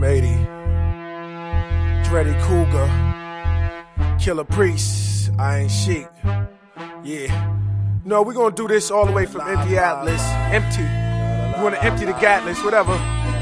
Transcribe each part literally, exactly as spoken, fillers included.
M eighty, Dreddy Cougar, Killer Priest, Iron Sheik. Yeah. No, we're gonna do this all the way from Empty Atlas. Empty. You wanna empty the Gatlins, whatever.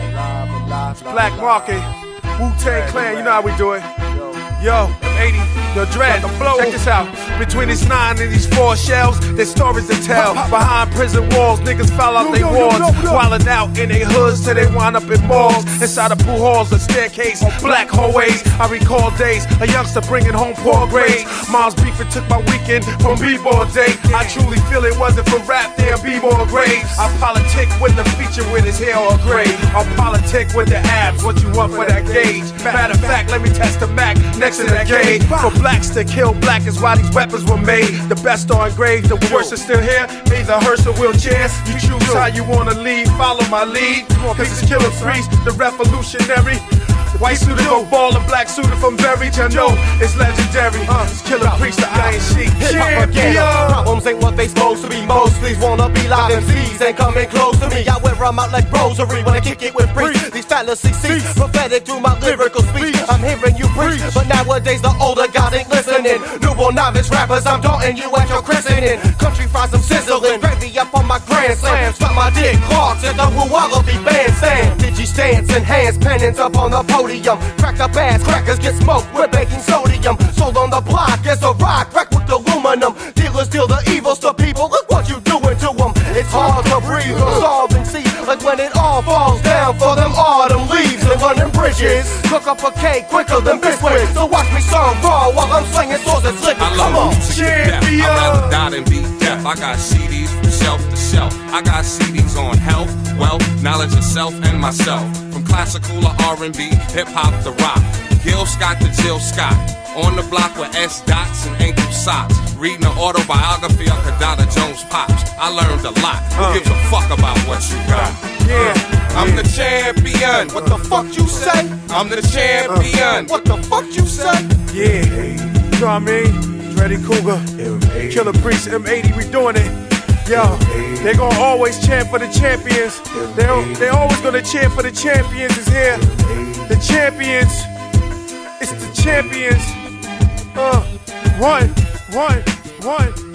It's Black Market, Wu-Tang Clan, you know how we do it. Yo, M eighty, yo, Dread, check this out. Between these nine and these four shells, there's stories to tell. Behind prison walls, niggas foul out they wards. Wildin' out in they hoods till they wind up in malls. Inside of pool halls, a staircase, black hallways. I recall days, a youngster bringing home poor grades. Mom's beefing took my weekend from B-ball day. I truly feel it wasn't for rap, there B-ball grades. I politic with the feature with his hair all gray. I politic with the abs, what you want for that gauge. Matter of fact, let me test the Mac next to that gauge. For blacks to kill black is why these weapons were made. The best are engraved, the worst is still here. Either hearse or wheelchairs. You choose how you wanna lead, follow my lead. Cause it's Killer Priest, the revolutionary. White suited go ball and black suited from Berry to know it's legendary. Uh, it's Killer Priest, the Iron Sheik. Champion. Problems ain't what they supposed to be. Most please wanna be live M Cs ain't coming close to me. I wear them out like rosary when I kick it with Priest. These fallacies cease, prophetic through my lyrical speech. I'm hearing you preach, but nowadays the older God ain't listening. Newborn novice rappers, I'm daunting you at your christening. Country fries, I'm sizzling, gravy up on my grand slam. Got my dick clogged to the Woo-Wallaby bandstand. Digi stance and hands pennants up on the podium. Cracked up ass crackers get smoked with baking sodium. Sold on the block as a rock, wrecked with aluminum. Dealers deal the evils to people, look what you doing to them. It's hard to breathe, resolve and see. Like when it all falls down for them autumn leaves and running bridges. Cook up a cake quicker than Biscuit. So watch me song raw while I'm slinging swords and slipping. Come on, champion. I'd rather die than be deaf. I got C Ds from shelf to shelf. I got C Ds on health, wealth, knowledge of self and myself. From classical to R and B, hip hop to rock. Gil Scott to Jill Scott. On the block with S dots and ankle socks. Reading an autobiography of Kadada Jones Pops. I learned a lot. Who uh. gives a fuck about what you got? Yeah. I'm the champion. What the fuck you say? I'm the champion. What the fuck you say? Yeah. You know what I mean? Dreddy Cougar, Killer Priest, M eighty, we doing it. Yo, they gonna always chant for the champions. They they always gonna chant for the champions is here. The champions. It's the champions. Uh, one, one, one.